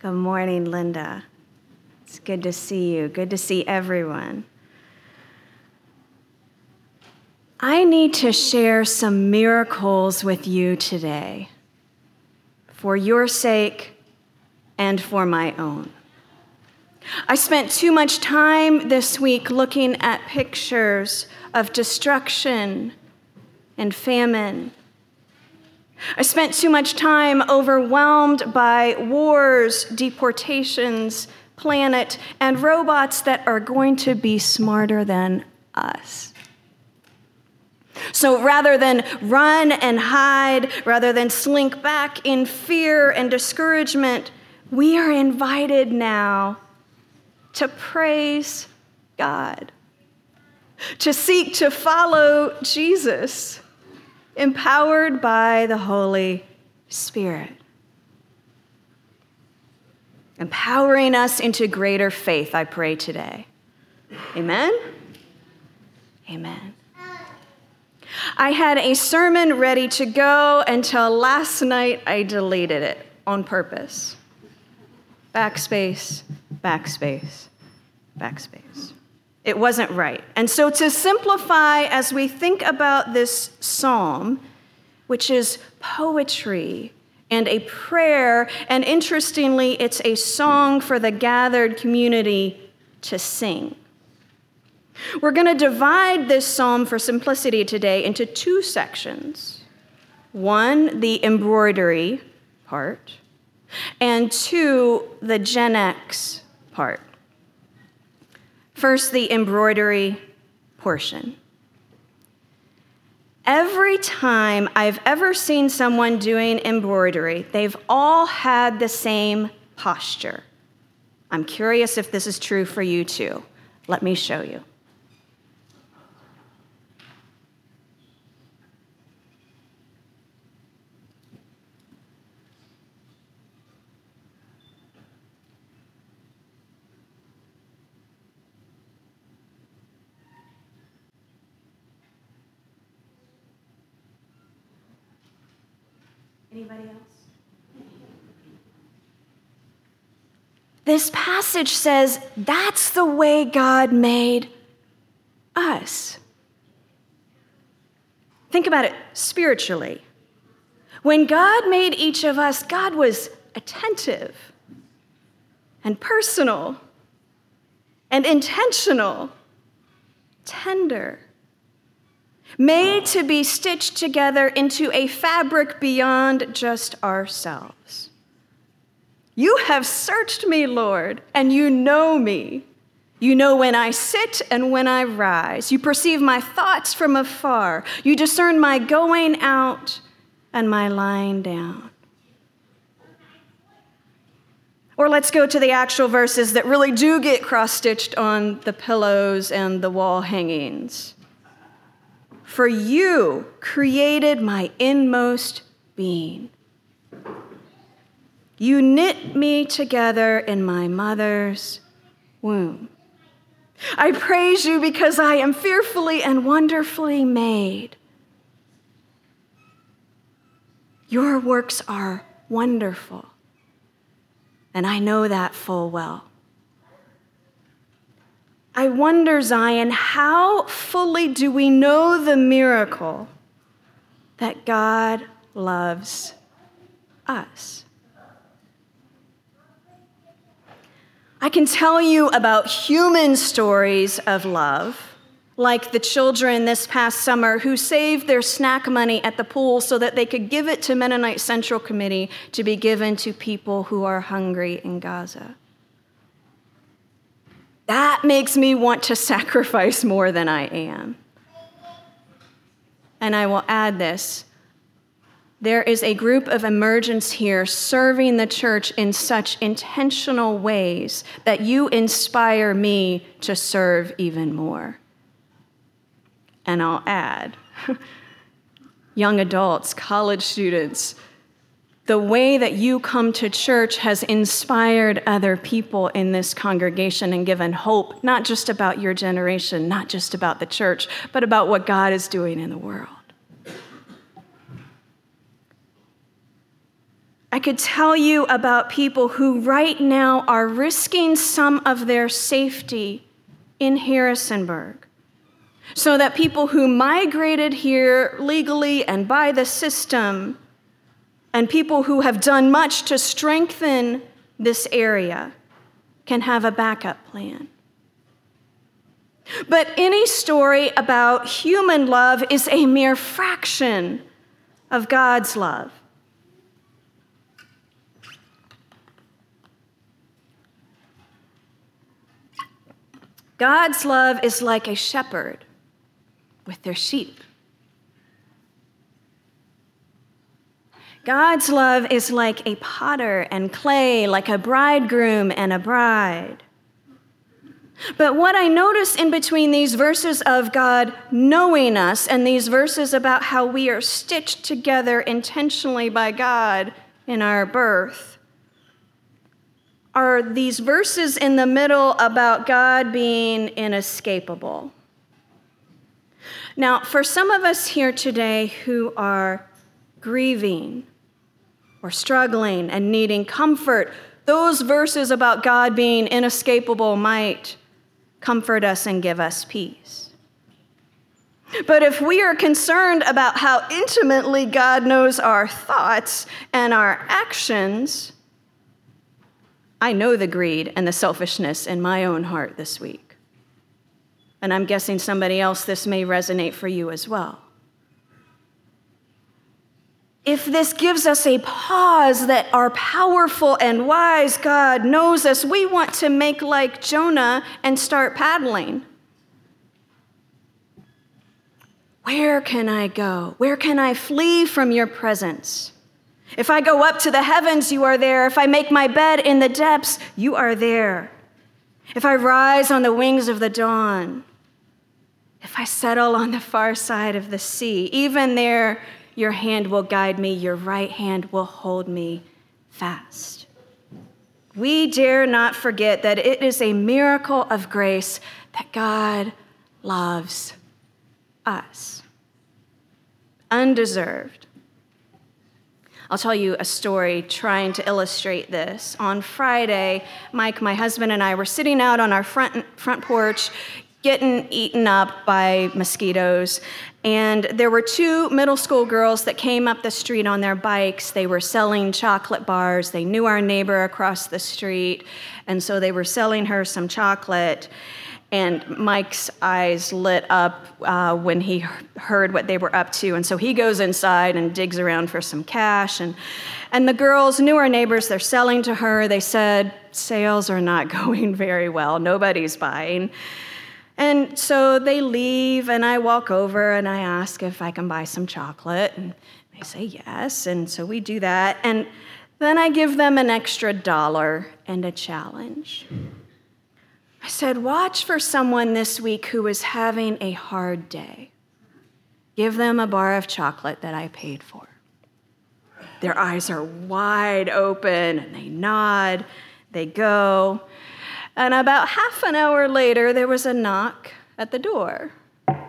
Good morning, Linda. It's good to see you. Good to see everyone. I need to share some miracles with you today, for your sake and for my own. I spent too much time this week looking at pictures of destruction and famine. I spent too much time overwhelmed by wars, deportations, planet, and robots that are going to be smarter than us. So rather than run and hide, rather than slink back in fear and discouragement, we are invited now to praise God, to seek to follow Jesus, empowered by the Holy Spirit, empowering us into greater faith, I pray today. Amen? Amen. I had a sermon ready to go until last night I deleted it on purpose. Backspace, backspace, backspace. It wasn't right. And so to simplify, as we think about this psalm, which is poetry and a prayer, and interestingly, it's a song for the gathered community to sing. We're going to divide this psalm for simplicity today into two sections. One, the embroidery part, and two, the Gen X part. First, the embroidery portion. Every time I've ever seen someone doing embroidery, they've all had the same posture. I'm curious if this is true for you too. Let me show you. Anybody else? This passage says that's the way God made us. Think about it spiritually. When God made each of us, God was attentive and personal and intentional, tender, made to be stitched together into a fabric beyond just ourselves. You have searched me, Lord, and you know me. You know when I sit and when I rise. You perceive my thoughts from afar. You discern my going out and my lying down. Or let's go to the actual verses that really do get cross-stitched on the pillows and the wall hangings. For you created my inmost being. You knit me together in my mother's womb. I praise you because I am fearfully and wonderfully made. Your works are wonderful, and I know that full well. I wonder, Zion, how fully do we know the miracle that God loves us? I can tell you about human stories of love, like the children this past summer who saved their snack money at the pool so that they could give it to Mennonite Central Committee to be given to people who are hungry in Gaza. That makes me want to sacrifice more than I am. And I will add this. There is a group of emergents here serving the church in such intentional ways that you inspire me to serve even more. And I'll add, young adults, college students, the way that you come to church has inspired other people in this congregation and given hope, not just about your generation, not just about the church, but about what God is doing in the world. I could tell you about people who right now are risking some of their safety in Harrisonburg so that people who migrated here legally and by the system and people who have done much to strengthen this area can have a backup plan. But any story about human love is a mere fraction of God's love. God's love is like a shepherd with their sheep. God's love is like a potter and clay, like a bridegroom and a bride. But what I notice in between these verses of God knowing us and these verses about how we are stitched together intentionally by God in our birth are these verses in the middle about God being inescapable. Now, for some of us here today who are grieving or struggling and needing comfort, those verses about God being inescapable might comfort us and give us peace. But if we are concerned about how intimately God knows our thoughts and our actions, I know the greed and the selfishness in my own heart this week. And I'm guessing somebody else, this may resonate for you as well. If this gives us a pause that our powerful and wise God knows us, we want to make like Jonah and start paddling. Where can I go? Where can I flee from your presence? If I go up to the heavens, you are there. If I make my bed in the depths, you are there. If I rise on the wings of the dawn, if I settle on the far side of the sea, even there, your hand will guide me, your right hand will hold me fast. We dare not forget that it is a miracle of grace that God loves us. Undeserved. I'll tell you a story trying to illustrate this. On Friday, Mike, my husband, and I were sitting out on our front porch getting eaten up by mosquitoes. And there were two middle school girls that came up the street on their bikes. They were selling chocolate bars. They knew our neighbor across the street, and so they were selling her some chocolate. And Mike's eyes lit up when he heard what they were up to. And so he goes inside and digs around for some cash. And the girls knew our neighbors. They're selling to her. They said, sales are not going very well. Nobody's buying. And so they leave, and I walk over, and I ask if I can buy some chocolate. And they say yes, and so we do that. And then I give them an extra $1 and a challenge. I said, watch for someone this week who is having a hard day. Give them a bar of chocolate that I paid for. Their eyes are wide open, and they nod, they go. And about half an hour later, there was a knock at the door. I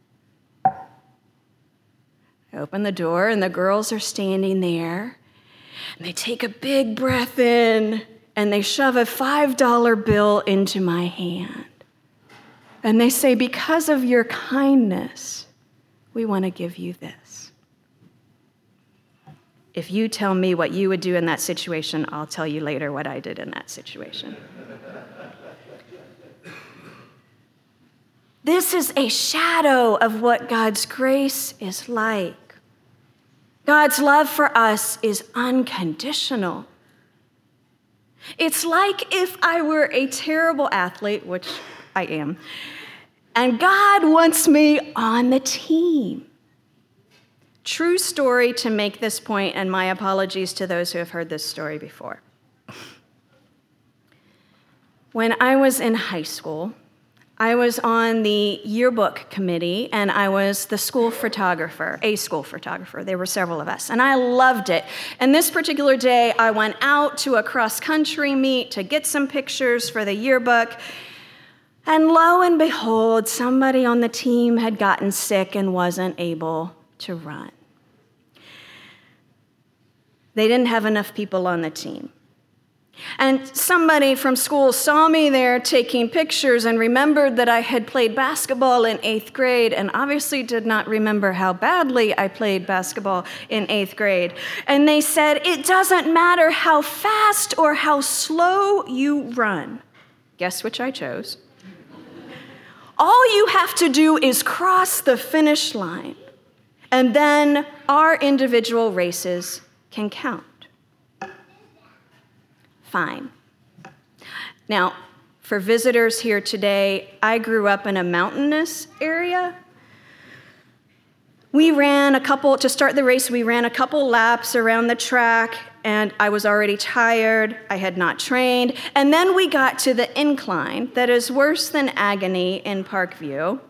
open the door, and the girls are standing there. And they take a big breath in, and they shove a $5 bill into my hand. And they say, because of your kindness, we want to give you this. If you tell me what you would do in that situation, I'll tell you later what I did in that situation. This is a shadow of what God's grace is like. God's love for us is unconditional. It's like if I were a terrible athlete, which I am, and God wants me on the team. True story to make this point, and my apologies to those who have heard this story before. When I was in high school, I was on the yearbook committee, and I was the school photographer, a school photographer. There were several of us, and I loved it. And this particular day, I went out to a cross-country meet to get some pictures for the yearbook, and lo and behold, somebody on the team had gotten sick and wasn't able to run. They didn't have enough people on the team. And somebody from school saw me there taking pictures and remembered that I had played basketball in 8th grade and obviously did not remember how badly I played basketball in 8th grade. And they said, "It doesn't matter how fast or how slow you run." Guess which I chose? "All you have to do is cross the finish line, and then our individual races can count." Fine. Now, for visitors here today, I grew up in a mountainous area. To start the race, we ran a couple laps around the track, and I was already tired. I had not trained. And then we got to the incline that is worse than agony in Parkview.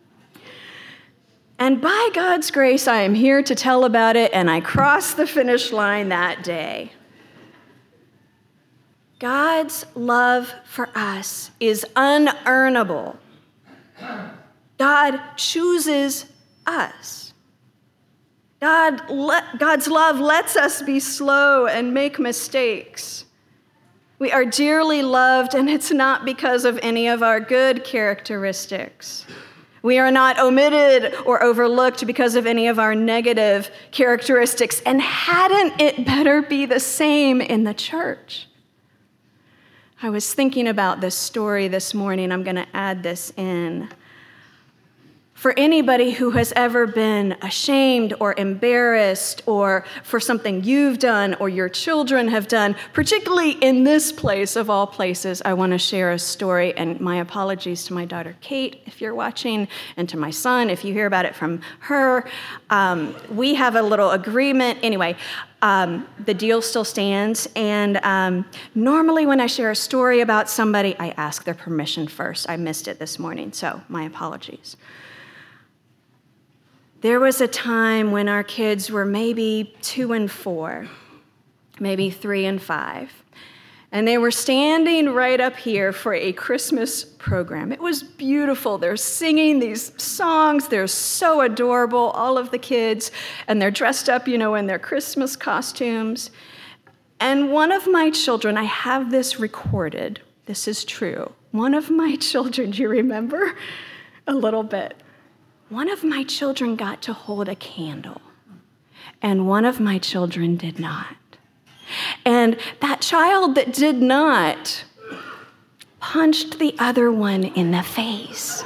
And by God's grace, I am here to tell about it, and I crossed the finish line that day. God's love for us is unearnable. God chooses us. God's love lets us be slow and make mistakes. We are dearly loved, and it's not because of any of our good characteristics. We are not omitted or overlooked because of any of our negative characteristics. And hadn't it better be the same in the church? I was thinking about this story this morning. I'm going to add this in. For anybody who has ever been ashamed or embarrassed or for something you've done or your children have done, particularly in this place of all places, I want to share a story. And my apologies to my daughter, Kate, if you're watching, and to my son, if you hear about it from her. We have a little agreement. Anyway, the deal still stands. And normally when I share a story about somebody, I ask their permission first. I missed it this morning, so my apologies. There was a time when our kids were maybe 2 and 4, maybe 3 and 5, and they were standing right up here for a Christmas program. It was beautiful. They're singing these songs. They're so adorable, all of the kids, and they're dressed up, in their Christmas costumes. And one of my children, I have this recorded. This is true. One of my children, do you remember? A little bit. One of my children got to hold a candle, and one of my children did not. And that child that did not punched the other one in the face.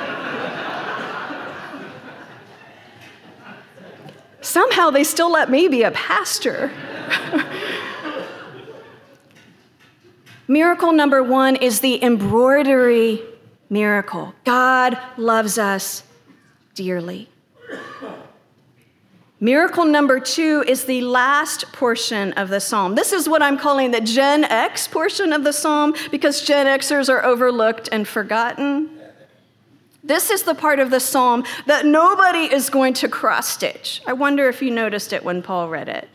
Somehow they still let me be a pastor. Miracle number 1 is the embroidery miracle. God loves us dearly. Miracle number 2 is the last portion of the psalm. This is what I'm calling the Gen X portion of the psalm because Gen Xers are overlooked and forgotten. This is the part of the psalm that nobody is going to cross-stitch. I wonder if you noticed it when Paul read it.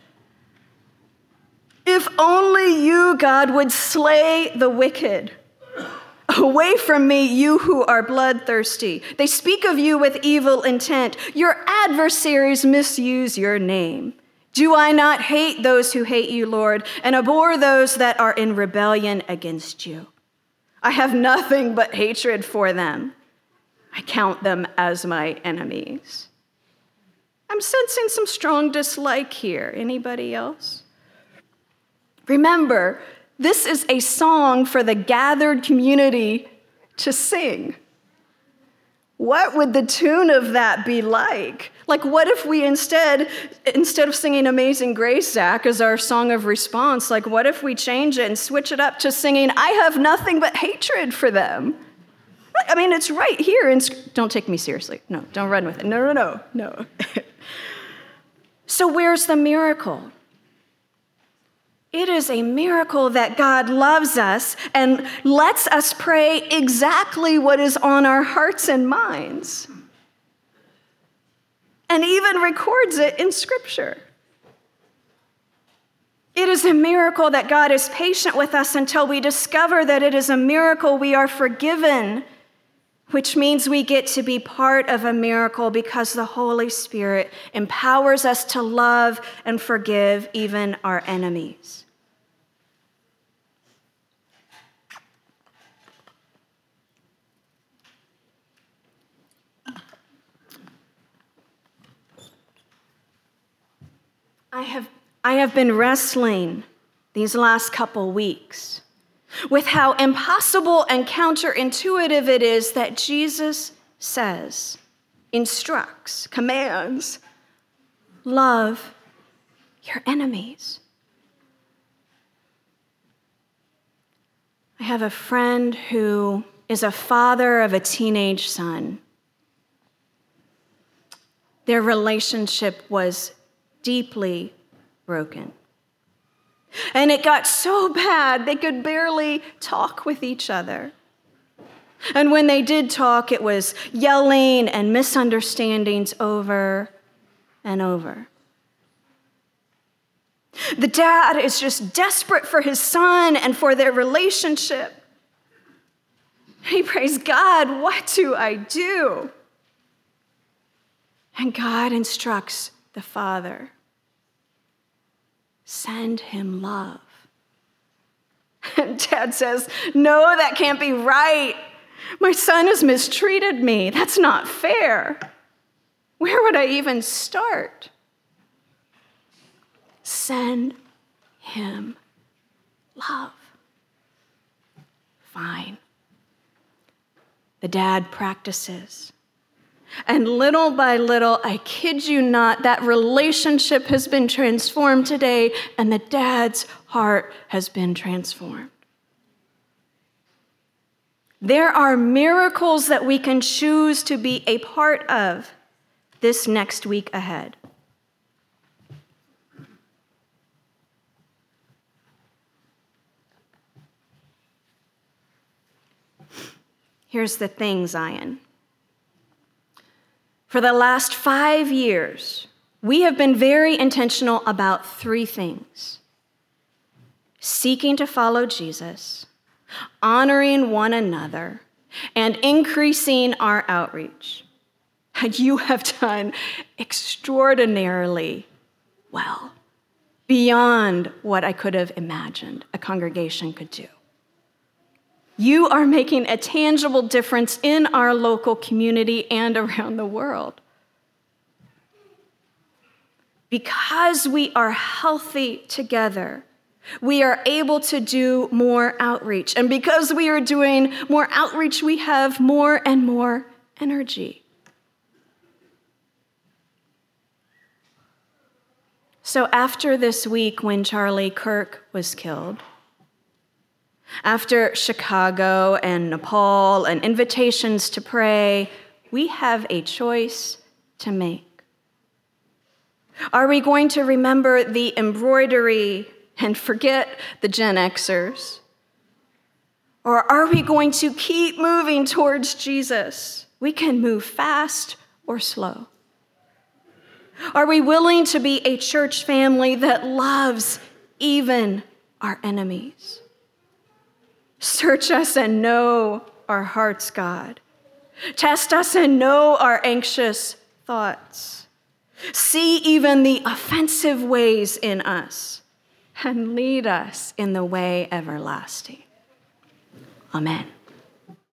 If only you, God, would slay the wicked. Away from me, you who are bloodthirsty. They speak of you with evil intent. Your adversaries misuse your name. Do I not hate those who hate you, Lord, and abhor those that are in rebellion against you? I have nothing but hatred for them. I count them as my enemies. I'm sensing some strong dislike here. Anybody else? Remember, this is a song for the gathered community to sing. What would the tune of that be like? Like, what if we instead of singing Amazing Grace, Zach, as our song of response, like, what if we change it and switch it up to singing, I have nothing but hatred for them? I mean, it's right here. Don't take me seriously. No, don't run with it. No. So where's the miracle? It is a miracle that God loves us and lets us pray exactly what is on our hearts and minds, and even records it in Scripture. It is a miracle that God is patient with us until we discover that it is a miracle we are forgiven which means we get to be part of a miracle because the Holy Spirit empowers us to love and forgive even our enemies. I have been wrestling these last couple weeks with how impossible and counterintuitive it is that Jesus says, instructs, commands, love your enemies. I have a friend who is a father of a teenage son. Their relationship was deeply broken. And it got so bad they could barely talk with each other. And when they did talk, it was yelling and misunderstandings over and over. The dad is just desperate for his son and for their relationship. He prays, God, what do I do? And God instructs the father, send him love. And dad says, no, that can't be right. My son has mistreated me. That's not fair. Where would I even start? Send him love. Fine. The dad practices. And little by little, I kid you not, that relationship has been transformed today, and the dad's heart has been transformed. There are miracles that we can choose to be a part of this next week ahead. Here's the thing, Zion. For the last 5 years, we have been very intentional about 3 things: seeking to follow Jesus, honoring one another, and increasing our outreach. And you have done extraordinarily well, beyond what I could have imagined a congregation could do. You are making a tangible difference in our local community and around the world. Because we are healthy together, we are able to do more outreach. And because we are doing more outreach, we have more and more energy. So after this week when Charlie Kirk was killed, after Chicago and Nepal and invitations to pray, we have a choice to make. Are we going to remember the embroidery and forget the Gen Xers? Or are we going to keep moving towards Jesus? We can move fast or slow. Are we willing to be a church family that loves even our enemies? Search us and know our hearts, God. Test us and know our anxious thoughts. See even the offensive ways in us and lead us in the way everlasting. Amen.